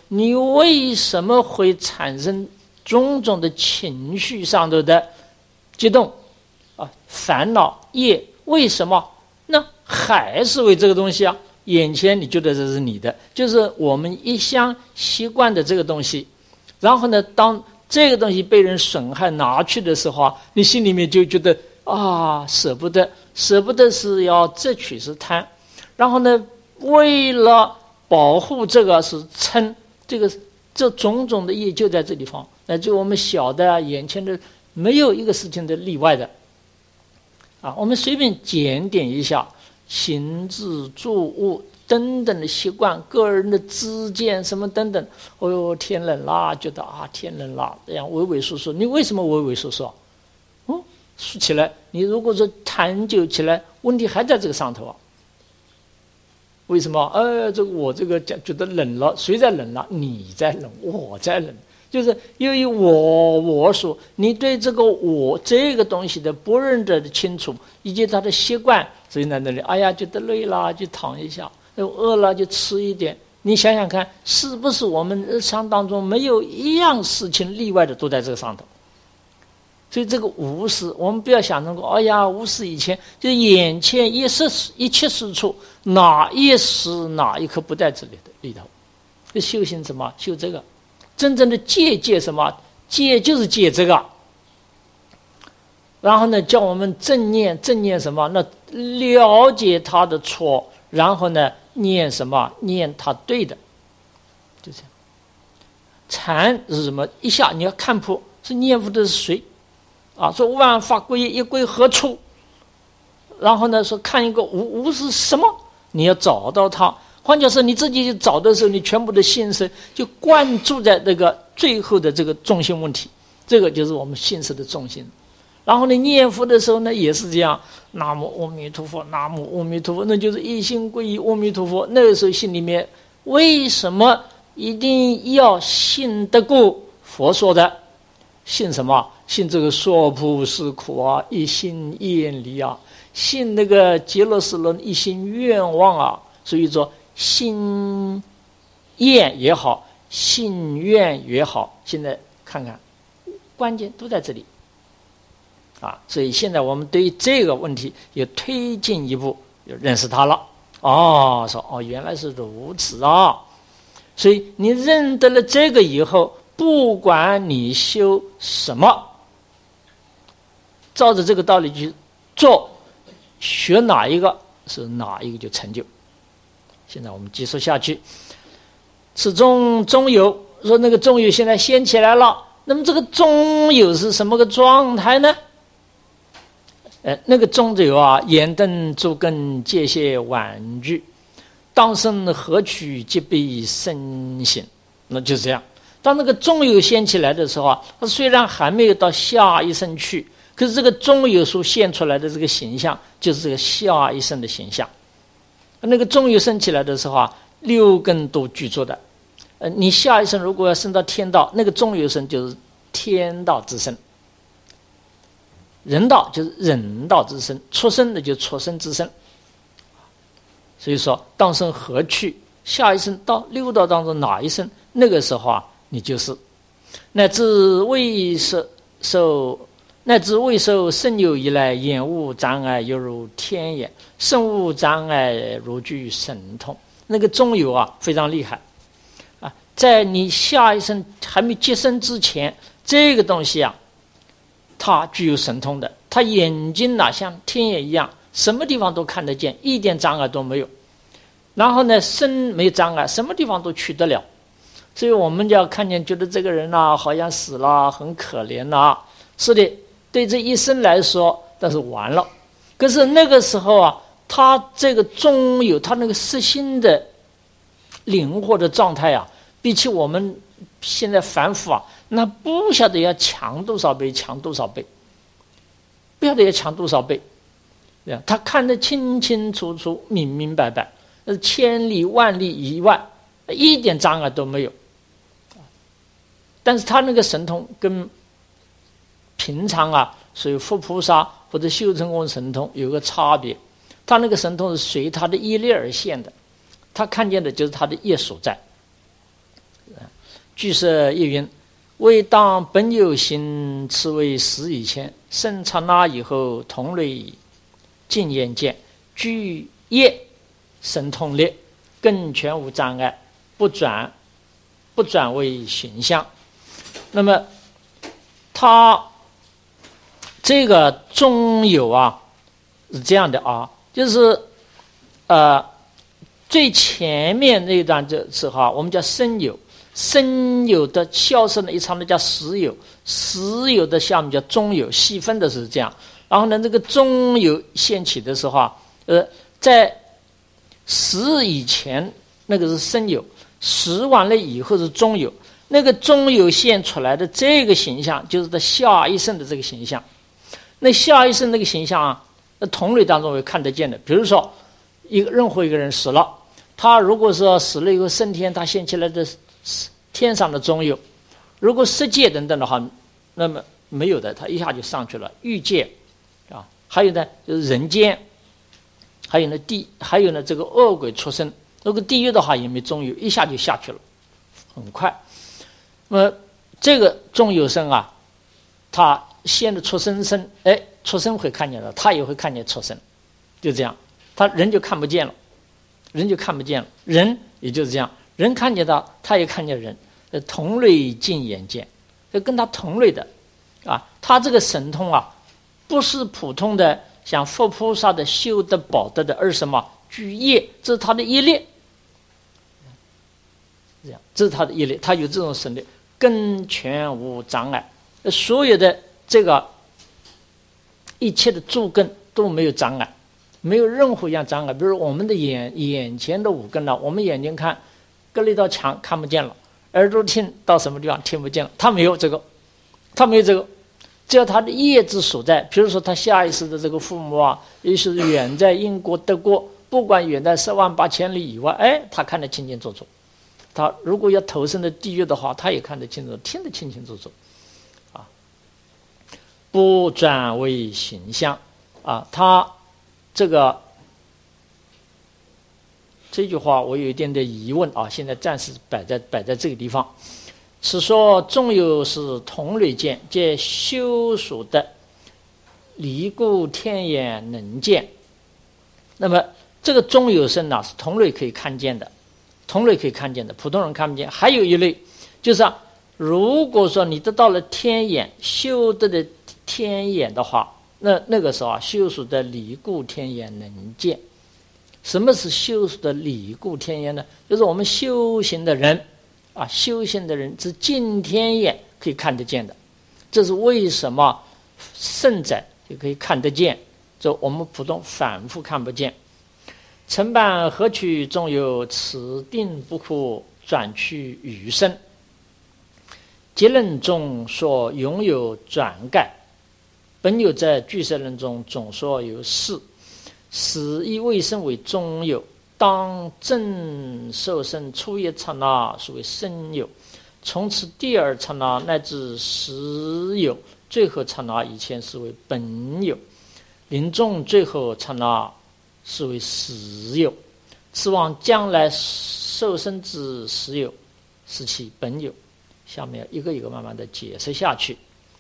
你为什么会产生种种的情绪上头的激动啊、烦恼、业？为什么？那还是为这个东西啊。眼前你觉得这是你的，就是我们一向习惯的这个东西。然后呢，当这个东西被人损害拿去的时候啊，你心里面就觉得啊，舍不得，舍不得是要择取是贪。然后呢，为了保护这个是嗔，这种种的业就在这地方。那就我们晓得啊，眼前的没有一个事情的例外的啊。我们随便检点一下行住住物等等的习惯，个人的知见什么等等。哦哟，天冷啦，觉得啊天冷啦，这样畏畏缩缩。你为什么畏畏缩缩？说起来，你如果说探究起来，问题还在这个上头啊。为什么？这个我这个觉得冷了，谁在冷了？你在冷，我在冷。就是由于我说，你对这个我这个东西的不认得的清楚，以及他的习惯，所以在那里，哎呀，觉得累了就躺一下，饿了就吃一点。你想想看，是不是我们日常当中没有一样事情例外的都在这个上头？所以这个无事，我们不要想成过，哎呀，无事以前就眼前一切事处，哪一时哪一刻不在这里头？这修行什么？修这个。真正的戒什么？戒就是戒这个。然后呢，叫我们正念什么？那了解他的错，然后呢，念什么？念他对的，就这样。禅是什么？一下你要看破，是念佛的是谁啊？说万法归一，一归何处？然后呢，说看一个无是什么？你要找到它。换句话说，你自己去找的时候，你全部的心神就灌注在这个最后的这个重心问题，这个就是我们心识的重心。然后呢，念佛的时候呢，也是这样，南无阿弥陀佛，南无阿弥陀佛，那就是一心皈依阿弥陀佛。那个时候心里面为什么一定要信得过佛说的？信什么？信这个说不是苦啊，一心厌离啊，信那个极乐世论一心愿望啊。所以说心愿也好，信愿也好，现在看看关键都在这里啊。所以现在我们对于这个问题又推进一步，就认识它了。说原来是如此啊。所以你认得了这个以后，不管你修什么，照着这个道理去做，学哪一个是哪一个就成就。现在我们继续下去，此中中有，说那个中有现在掀起来了，那么这个中有是什么个状态呢？那个中有啊，眼瞪诸根界限婉拒，当生何取即被身形，那就这样。当那个中有掀起来的时候啊，它虽然还没有到下一生去，可是这个中有所现出来的这个形象，就是这个下一生的形象。那个中有升起来的时候啊，六根都具足的。你下一生如果要升到天道，那个中有身就是天道之身，人道就是人道之身，畜生的就是畜生之身。所以说，当生何去？下一生到六道当中哪一生？那个时候啊，你就是乃至未受生有以来，眼无障碍犹如天眼，身无障碍如具神通。那个中有啊，非常厉害啊！在你下一生还没接生之前，这个东西啊，它具有神通的。它眼睛啊，像天眼一样，什么地方都看得见，一点障碍都没有。然后呢，身没障碍，什么地方都去得了。所以我们就要看见，觉得这个人啊，好像死了，很可怜啊。是的。对这一生来说，但是完了。可是那个时候啊，他这个中有他那个实心的灵活的状态啊，比起我们现在凡夫啊，那不晓得要强多少倍，不晓得要强多少倍。他看得清清楚楚、明明白白，千里万里以外，一点障碍都没有。但是他那个神通跟平常啊，所以佛菩萨或者修成功神通有个差别，他那个神通是随他的业力而现的，他看见的就是他的业所在。 据舍亦云：为当本有形，此为实以前，生刹那以后，同类尽眼见，具业神通力，更全无障碍，不转为形象。那么他这个中有啊是这样的啊，就是最前面那一段就是我们叫生有，生有的消失的一刹那叫实有，实有的下面叫中有，细分的是这样。然后呢，这个中有现起的时候在实以前那个是生有，实完了以后是中有，那个中有现出来的这个形象就是他下一生的这个形象。那下一生那个形象啊，那同类当中会看得见的。比如说任何一个人死了，他如果说死了以后升天，他现起来的天上的中有，如果色界等等的话，那么没有的，他一下就上去了。欲界啊，还有呢就是人间，还有呢这个恶鬼出生。如果地狱的话也没中有，一下就下去了，很快。那么这个中有生啊，他现的出生生，出生会看见的，他也会看见出生，就这样，他人就看不见了，人也就是这样，人看见他，他也看见人，同类尽眼见，这跟他同类的啊，他这个神通啊，不是普通的像佛菩萨的修德宝德的，而是什么？具业，这是他的业力，这样，这是他的业力，他有这种神力，根全无障碍，所有的这个一切的诸根都没有障碍，没有任何一样障碍。比如我们的眼前的五根呢，我们眼睛看隔了一道墙看不见了，耳朵听到什么地方听不见了，他没有这个，只要他的业之所在，比如说他下一世的这个父母啊，也是远在英国德国，不管远在108000里以外，他看得清清楚楚。他如果要投身的地狱的话，他也看得清楚，听得清清楚楚啊。不转为形象啊，他这句话我有一点点疑问啊，现在暂时摆在这个地方。此说纵有是同类见，借修属的离故天眼能见。那么这个中有生呢，是同类可以看见的，普通人看不见。还有一类就是如果说你得到了天眼，修得的天眼的话，那个时候修属的离故天眼能见。什么是修属的离故天眼呢？就是我们修行的人是近天眼可以看得见的。这是为什么圣者就可以看得见，这我们普通反复看不见。承办何取纵有，此定不可转去余生。结论中说拥有转盖，本有在俱舍论中总说有四，使以未生为中有，当正受生初一刹那所谓生有，从此第二刹那乃至实有，最后刹那以前是为本有，临终最后刹那是为实有，此往将来受生之实有，是其本有。下面一个一个慢慢的解释下去。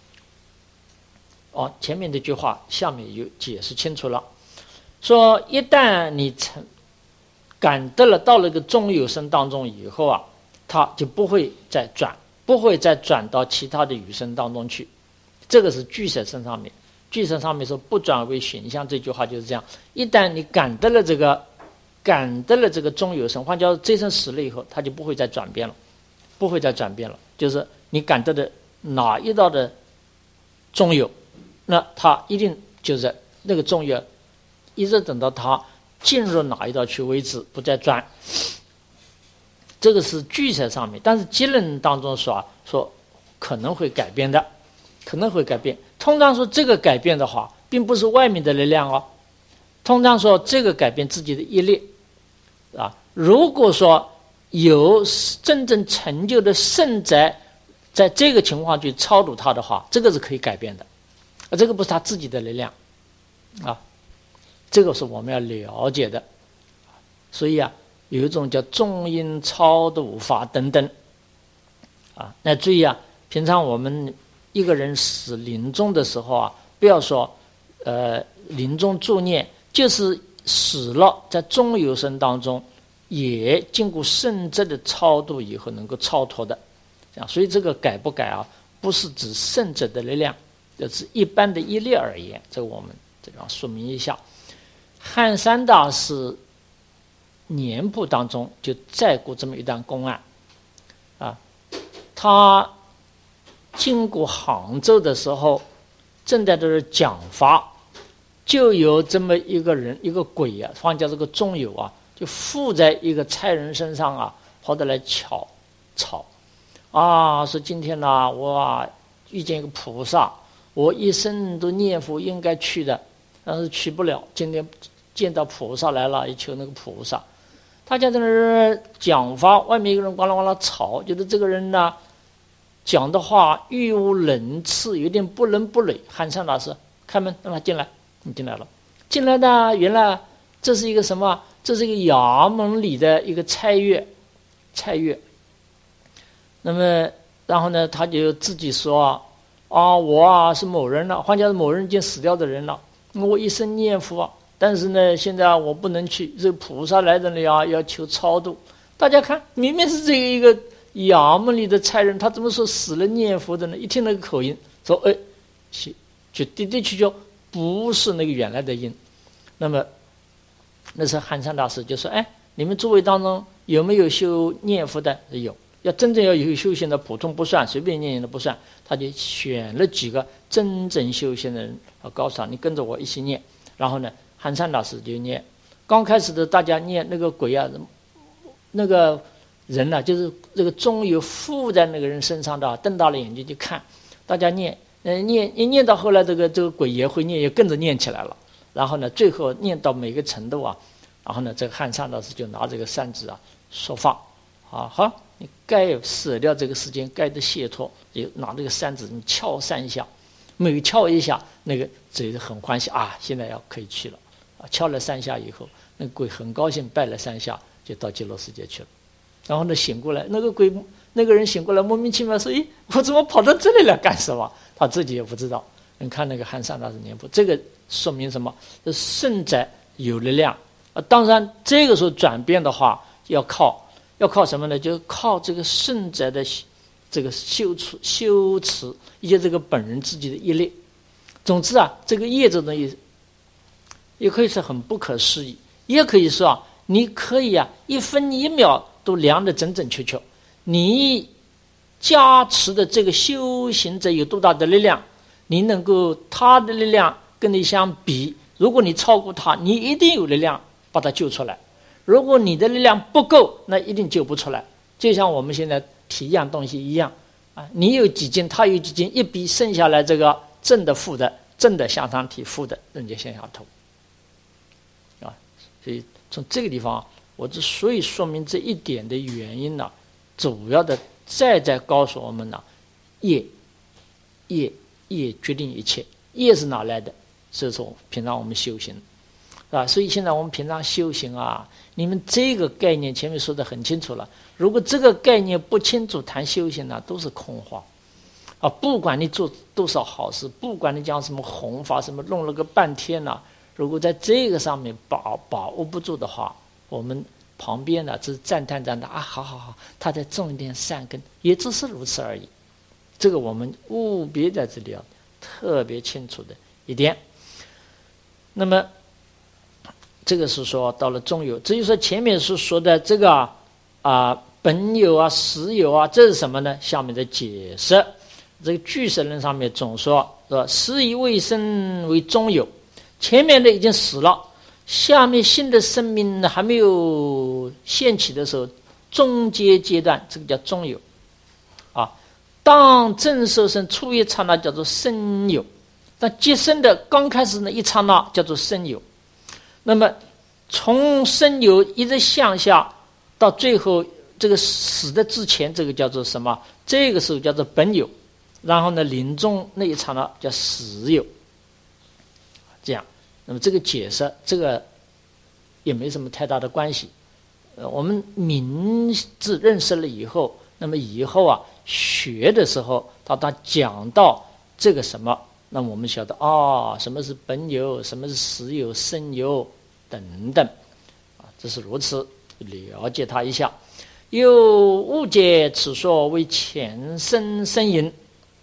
前面这句话下面有解释清楚了，说一旦你感得了到了个中有生当中以后啊，他就不会再转到其他的余生当中去。这个是俱舍身上面，俱舍上面说不转为形象，这句话就是这样。一旦你感得了这个中有生，换叫这生死了以后，他就不会再转变了，就是你感得的哪一道的中有，那他一定就是那个中有，一直等到他进入哪一道去为止，不再转。这个是俱舍上面，但是结论当中说可能会改变的，通常说这个改变的话，并不是外面的力量通常说这个改变自己的业力如果说有真正成就的圣者在这个情况去超度他的话，这个是可以改变的，这个不是他自己的力量这个是我们要了解的。所以有一种叫中阴超度法等等那注意啊，平常我们一个人死临终的时候啊，不要说临终助念，就是死了在中有生当中也经过圣者的超度以后能够超脱的，这样。所以这个改不改啊，不是指圣者的力量，这是一般的一例而言，这个我们这样说明一下。汉三大师年谱当中就载过这么一段公案他经过杭州的时候，正在这儿讲法，就有这么一个人，一个鬼啊，放家这个中有啊，就附在一个差人身上啊，跑得来吵说今天呢，我遇见一个菩萨，我一生都念佛应该去的，但是去不了，今天见到菩萨来了，也求那个菩萨。他家在那儿讲法，外面一个人呱啦呱啦吵，觉得这个人呢讲的话语无伦次，有点不伦不类。汉上大师开门让他进来，你进来了。进来的原来这是一个什么？这是一个衙门里的一个差役。那么然后呢，他就自己说我是某人了，换家是某人已经死掉的人了，我一生念佛但是呢现在我不能去，这菩萨来这里要求超度。大家看，明明是这一个衙门里的差人，他怎么说死了念佛的呢？一听那个口音，说就的的确确不是那个原来的音。那么那时候汉山大师就说，你们诸位当中有没有修念佛的？有。要真正要有修行的，普通不算，随便念的不算。他就选了几个真正修行的人，告诉他，你跟着我一起念。然后呢，汉山大师就念。刚开始的大家念那个鬼啊，那个人呢，就是这个钟有附在那个人身上的，瞪大了眼睛就看。大家念到后来，这个鬼也会念，也跟着念起来了。然后呢，最后念到每个程度啊，然后呢，这个汉山大师就拿这个扇子说法好，你该舍掉这个时间，该的解脱，就拿这个扇子你敲3下，每敲一下，那个嘴很欢喜现在可以去了敲了3下以后，那个鬼很高兴，拜了3下就到极乐世界去了。然后呢，醒过来，那个人醒过来，莫名其妙说：“我怎么跑到这里来干什么？”他自己也不知道。你看那个汉上大师年谱，这个说明什么？这圣者有力量当然，这个时候转变的话，要靠什么呢？就靠这个圣者的这个修持，以及这个本人自己的业力。总之这个业这东西也可以是很不可思议，也可以说你可以1分1秒都量得整整确确。你加持的这个修行者有多大的力量，你能够他的力量跟你相比，如果你超过他，你一定有力量把他救出来。如果你的力量不够，那一定救不出来。就像我们现在提一样东西一样你有几斤，他有几斤，一比剩下来这个正的负的，正的向上提，负的人家向下投所以从这个地方我之所以说明这一点的原因呢，主要的再告诉我们呢，业决定一切。业是哪来的？是从平常我们修行所以现在我们平常修行你们这个概念前面说得很清楚了。如果这个概念不清楚，谈修行都是空话不管你做多少好事，不管你讲什么弘法，什么弄了个半天如果在这个上面把握不住的话，我们旁边只是赞叹好，他再种一点善根，也只是如此而已。这个我们务必在这里要特别清楚的一点。那么这个是说到了中有，至于说前面是说的这个本有实有这是什么呢？下面的解释，这个俱舍论上面总说实以未生为中有，前面的已经死了，下面新的生命还没有现起的时候，中阶阶段，这个叫中有当正受生初一刹那叫做生有，但接生的刚开始那一刹那叫做生有。那么从生有一直向下到最后这个死的之前，这个叫做什么？这个时候叫做本有。然后呢，临终那一刹那叫实有。这样，那么这个解释这个也没什么太大的关系。我们明智认识了以后， 那么以后啊学的时候，他讲到这个什么，那么我们晓得什么是本有，什么是实有、生有等等这是如此了解他一下。又误解此说为前生生因。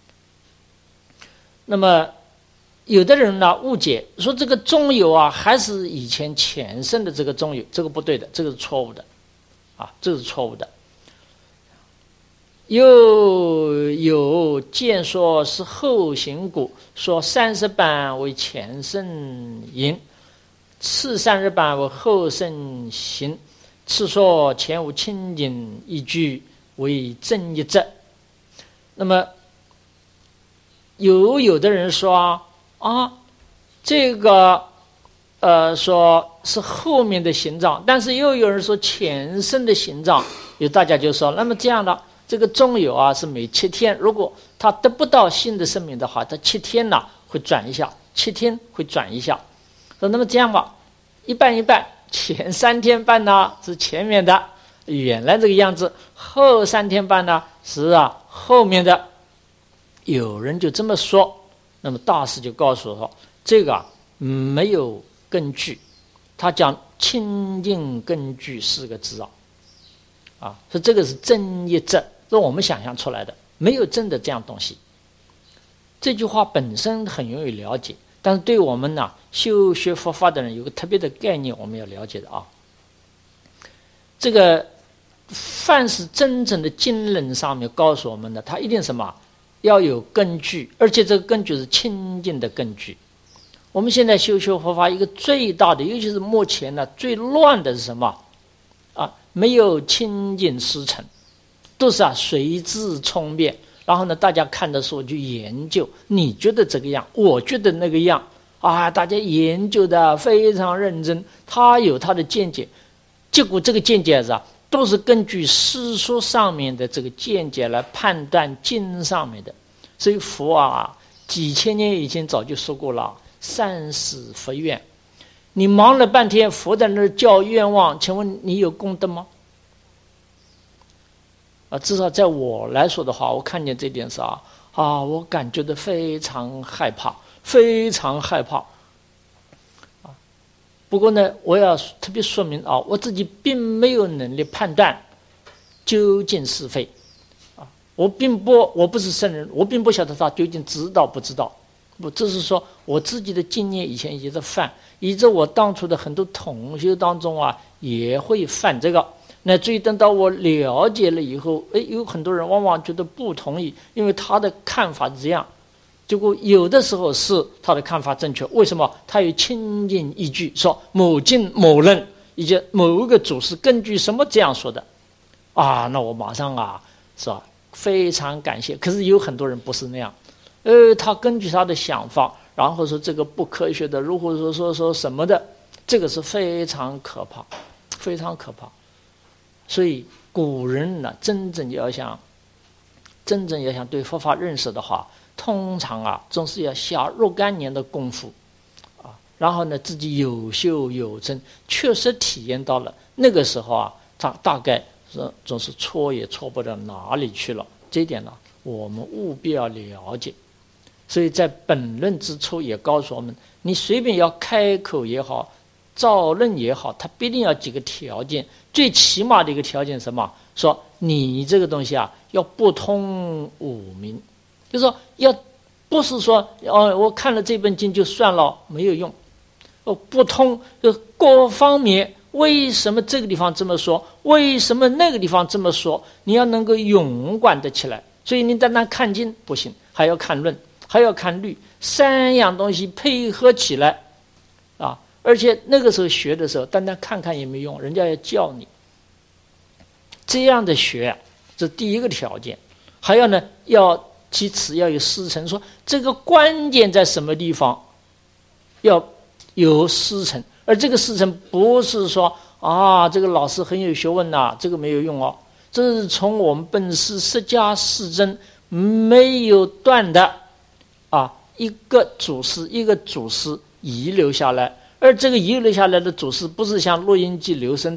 那么有的人呢误解说这个中有啊还是以前前生的这个中有，这个不对的，这个是错误的这是错误的。又有见说是后行故，说30般为前生因，次30般为后生行，次说前无清净一句为正一则。那么有的人说这个说是后面的行障，但是又有人说前生的行障，大家就说那么这样的这个中有啊是每7天，如果他得不到新的生命的话，他7天呢会转一下，7天会转一下。说那么这样吧，一半一半，前3天半呢是前面的原来这个样子，后3天半呢是后面的。有人就这么说，那么大师就告诉我说这个没有根据，他讲清净根据4个字说这个是真一则，是我们想象出来的，没有真的这样东西。这句话本身很容易了解，但是对我们呢修学佛法的人有个特别的概念我们要了解的这个凡是真正的经论上面告诉我们的，它一定什么要有根据，而且这个根据是清净的根据。我们现在修学佛法一个最大的，尤其是目前呢最乱的是什么没有清净师承，都是随智聪辩，然后呢大家看的时候就研究，你觉得这个样，我觉得那个样大家研究的非常认真，他有他的见解，结果这个见解都是根据诗书上面的这个见解来判断经上面的。所以佛几千年以前早就说过了，善始佛愿。你忙了半天，佛在那儿叫愿望，请问你有功德吗？至少在我来说的话，我看见这点是我感觉到非常害怕，非常害怕。不过呢，我要特别说明我自己并没有能力判断究竟是非我不是圣人，我并不晓得他究竟知道不知道。这是说我自己的经验以前也在犯，以致我当初的很多同修当中也会犯这个。那至于等到我了解了以后，有很多人往往觉得不同意，因为他的看法是这样。结果有的时候是他的看法正确，为什么？他有清净依据，说某经某论以及某一个祖师根据什么这样说的那我马上是吧，非常感谢。可是有很多人不是那样，他根据他的想法，然后说这个不科学的，如果说什么的，这个是非常可怕，非常可怕。所以古人呢，真正要想对佛法认识的话，通常总是要下若干年的功夫然后呢自己有修有证，确实体验到了，那个时候他大概总是错也错不到哪里去了。这一点呢我们务必要了解。所以在本论之初也告诉我们，你随便要开口也好，造论也好，它必定要几个条件。最起码的一个条件是什么？说你这个东西要不通五明，就是说不是说我看了这本经就算了，没有用。不通各方面，为什么这个地方这么说，为什么那个地方这么说，你要能够勇管得起来。所以你单单看经不行，还要看论，还要看律，3样东西配合起来而且那个时候学的时候，单单看看也没用，人家要教你。这样的学这第一个条件。还要呢，其次要有师承，说这个关键在什么地方，要有师承。而这个师承不是说这个老师很有学问这个没有用这是从我们本师释迦世尊没有断的一个祖师一个祖师遗留下来。而这个遗留下来的祖师不是像录音机留声带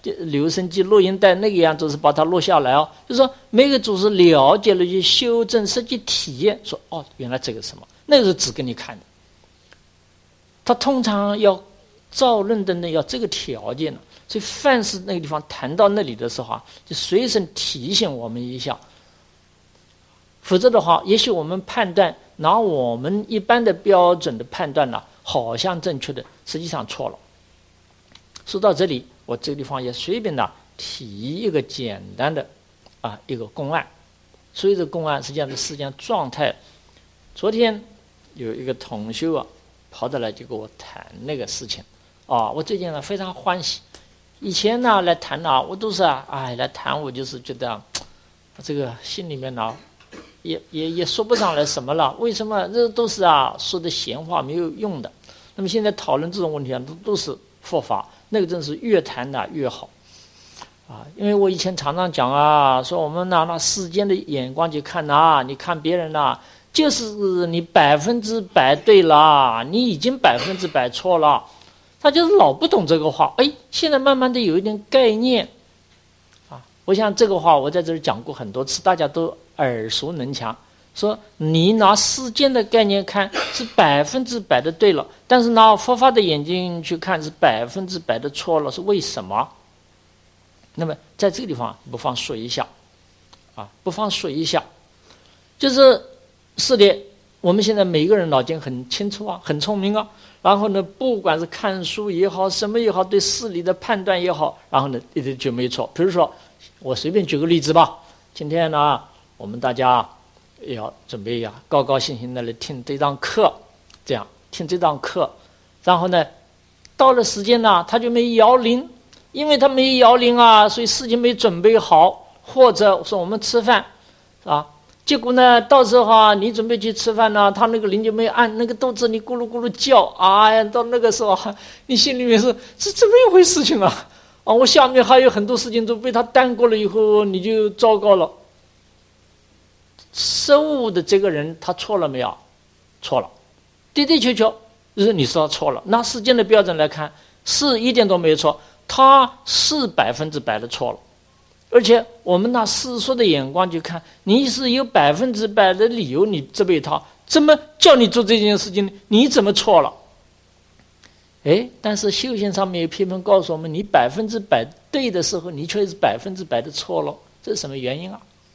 留声机、录音带那个样子是把它录下来哦。就是说每个祖师了解了，去修正、实际体验，说哦，原来这个是什么，那个是指给你看的。他通常要造论的呢，要这个条件呢。所以凡是那个地方谈到那里的时候啊，就随身提醒我们一下。否则的话，也许我们判断拿我们一般的标准的判断呢，好像正确的，实际上错了。说到这里，我这个地方也随便呢提一个简单的一个公案。所以这个公案实际上是世间状态。昨天有一个同修啊，跑到来就跟我谈那个事情我最近呢非常欢喜。以前呢来谈呢，我都是来谈，我就是觉得这个心里面呢也说不上来什么了。为什么？这都是说的闲话，没有用的。那么现在讨论这种问题都是佛法，那个真是越谈呢越好因为我以前常常讲说我们拿世间的眼光去看你看别人就是你100%对了，你已经100%错了。他就是老不懂这个话。现在慢慢的有一点概念我想这个话我在这里讲过很多次，大家都耳熟能详。说你拿世间的概念看是100%的对了，但是拿佛法的眼睛去看是100%的错了，是为什么？那么在这个地方不妨说一下就是是的，我们现在每个人脑筋很清楚很聪明然后呢，不管是看书也好，什么也好，对事理的判断也好，然后呢一直就没错。比如说我随便举个例子吧，今天呢我们大家要准备高高兴兴的来听这堂课，这样听这堂课，然后呢到了时间呢他就没摇铃，因为他没摇铃所以事情没准备好，或者说我们吃饭结果呢到时候你准备去吃饭呢，他那个铃就没按，那个肚子你咕噜咕噜叫到那个时候你心里面是怎么一回事情我下面还有很多事情都被他耽过了，以后你就糟糕了。失误的这个人他错了没有？错了，的的确确就是你说他错了。拿世间的标准来看，是一点都没有错，他是100%的错了。而且我们拿世俗的眼光去看，你是有100%的理由你责备他，怎么叫你做这件事情，你怎么错了？但是修行上面有批评告诉我们，你100%对的时候，你却是100%的错了，这是什么原因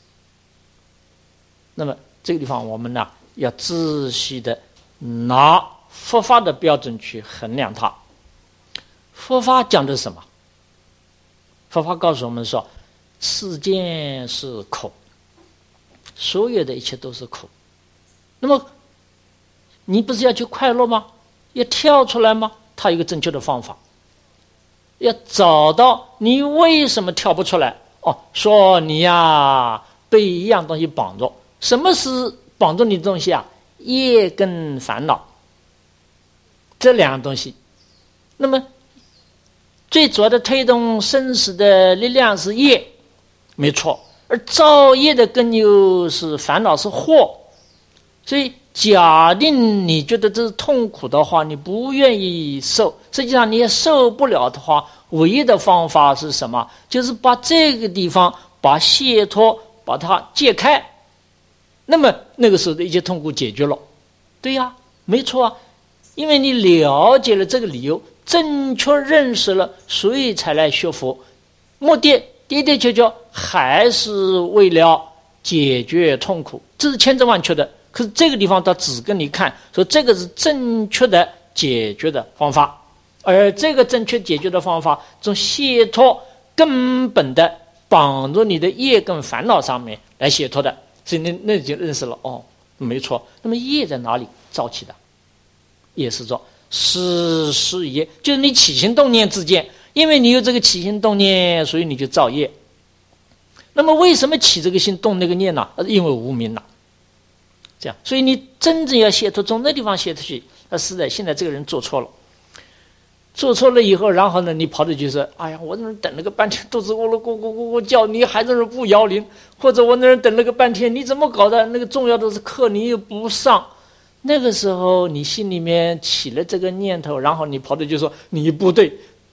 那么这个地方我们呢要仔细的拿佛法的标准去衡量它。佛法讲的是什么？佛法告诉我们说，世间是苦，所有的一切都是苦。那么你不是要去快乐吗？要跳出来吗？它有一个正确的方法，要找到你为什么跳不出来。说你被一样东西绑着。什么是绑住你的东西业跟烦恼，这两样东西。那么最主要的推动生死的力量是业，没错，而造业的根由是烦恼，是祸。所以假定你觉得这是痛苦的话，你不愿意受，实际上你也受不了的话，唯一的方法是什么？就是把这个地方把解脱把它解开，那么那个时候的一切痛苦解决了。对没错因为你了解了这个理由，正确认识了，所以才来学佛，目的的的确确还是为了解决痛苦，这是千真万确的。可是这个地方他只跟你看说这个是正确的解决的方法，而这个正确解决的方法从解脱根本的绑住你的业跟烦恼上面来解脱的。所以那就认识了没错。那么业在哪里造起的？业是说是业，就是你起心动念之间，因为你有这个起心动念，所以你就造业。那么为什么起这个心动那个念呢？因为无明这样，所以你真正要解脱，从那地方解脱去。是的，现在这个人做错了以后，然后呢，你跑着就是，我在那等了个半天，肚子咕噜咕咕咕咕叫，你还在那不摇铃，或者我在那等了个半天，你怎么搞的？那个重要的是课你又不上。那个时候你心里面起了这个念头，然后你跑着就说你不对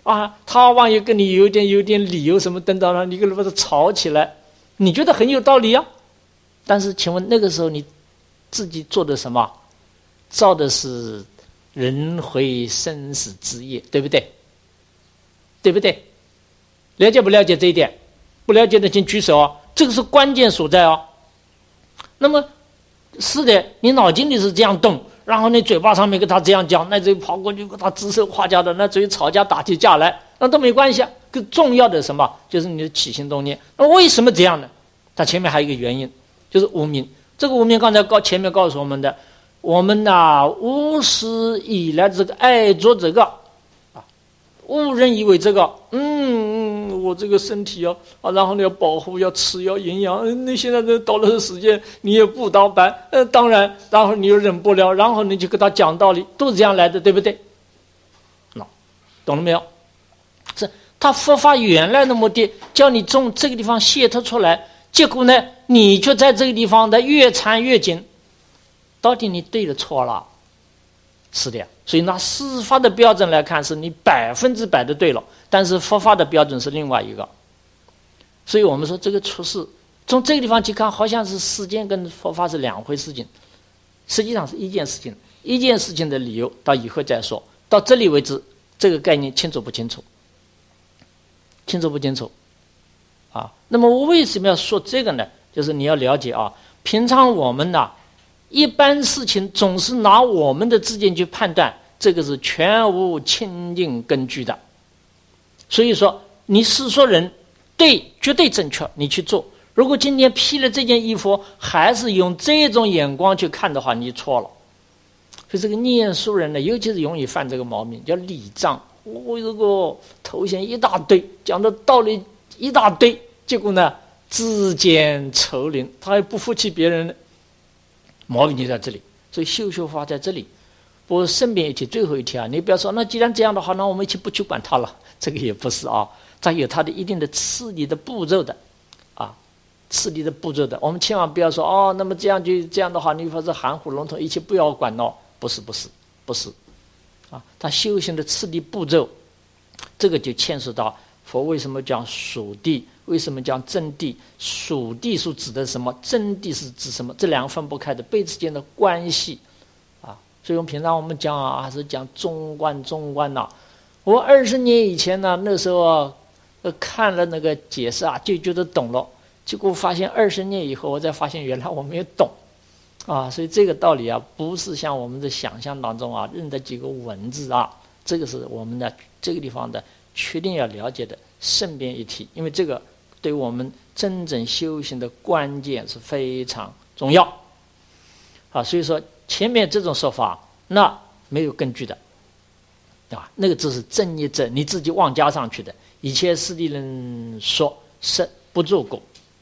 啊，他万一跟你有点理由什么等等了，你跟他吵起来，你觉得很有道理啊？但是请问那个时候你自己做的什么？造的是轮回生死之业，对不对？对不对？了解不了解这一点？不了解的请举手哦，这个是关键所在哦。那么是的，你脑筋里是这样动，然后你嘴巴上面跟他这样讲，那就跑过去跟他指手画脚的，那至于吵架打起架来，那都没关系啊。更重要的什么，就是你的起心动念。那为什么这样呢？它前面还有一个原因，就是无明。这个无明刚才前面告诉我们的，我们无始以来这个爱做这个啊，误认以为这个我这个身体然后你要保护，要吃，要营养。你现在到了时间，你也不当班，当然，然后你又忍不了，然后你就跟他讲道理，都是这样来的，对不对？懂了没有？是他佛法原来的目的，叫你从这个地方解脱出来，结果呢，你却在这个地方的越缠越紧，到底你对了错了？是的呀。所以拿司法的标准来看，是你100%的对了，但是佛法的标准是另外一个。所以我们说这个出世，从这个地方去看，好像是世间跟佛法是两回事情，实际上是一件事情。一件事情的理由到以后再说，到这里为止，这个概念清楚不清楚？清楚不清楚？那么我为什么要说这个呢？就是你要了解平常我们一般事情总是拿我们的知见去判断，这个是全无清净根据的。所以说你是说人对，绝对正确，你去做。如果今天披了这件衣服，还是用这种眼光去看的话，你错了。所以这个念书人呢，尤其是容易犯这个毛病，叫礼障。我这个头衔一大堆，讲的道理一大堆，结果呢自见愁灵，他还不服气别人呢。毛病就在这里。所以修法在这里。不过顺便一提，最后一提你不要说那既然这样的话，那我们一起不去管它了，这个也不是它有它的一定的次第的步骤的次第的步骤的。我们千万不要说那么这样的话，你说是含糊笼统，一切不要管不是它修行的次第步骤，这个就牵涉到佛为什么讲属地，为什么讲真谛？属地是指的什么？真谛是指什么？这两个分不开的辈之间的关系所以我们平常我们讲还是讲中观我20年以前那时候看了那个解释就觉得懂了，结果发现20年以后我才发现原来我没有懂所以这个道理不是像我们的想象当中认得几个文字这个是我们的这个地方的确定要了解的，顺便一提，因为这个对我们真正修行的关键是非常重要所以说前面这种说法那没有根据的那个只是正业者你自己妄加上去的。以前师地人说是不做过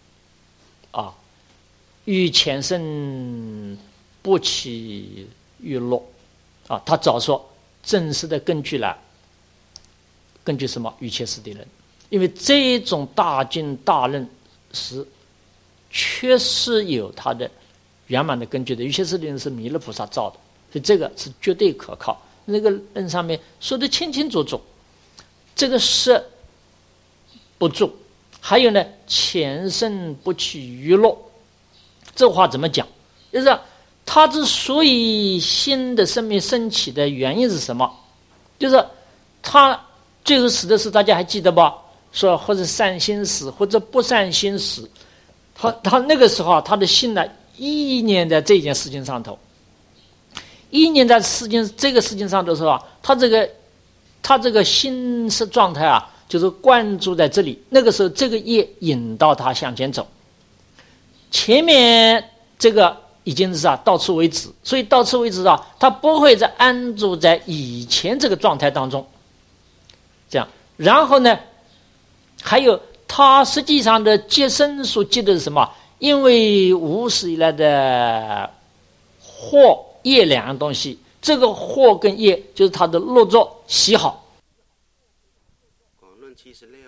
欲前生不起欲落他早说正式的根据了，根据什么？欲切师地人。因为这种大经大论是确实有它的圆满的根据的，欲切师地人是弥勒菩萨造的，所以这个是绝对可靠。那个论上面说的清清楚楚，这个是不住，还有呢前生不起欲落。这话怎么讲？就是他之所以新的生命升起的原因是什么？就是他最后死的时候，大家还记得吧？说或者善心死，或者不善心死。他那个时候他的心呢，意念在这件事情上头，意念在这个事情上头的时候他这个心识状态就是关注在这里。那个时候这个业引导他向前走。前面这个已经是到此为止，所以到此为止他不会再安住在以前这个状态当中。这样，然后呢，还有他实际上的结生所结的是什么？因为无始以来的惑业两样东西，这个惑跟业就是他的乐作喜好。 广论76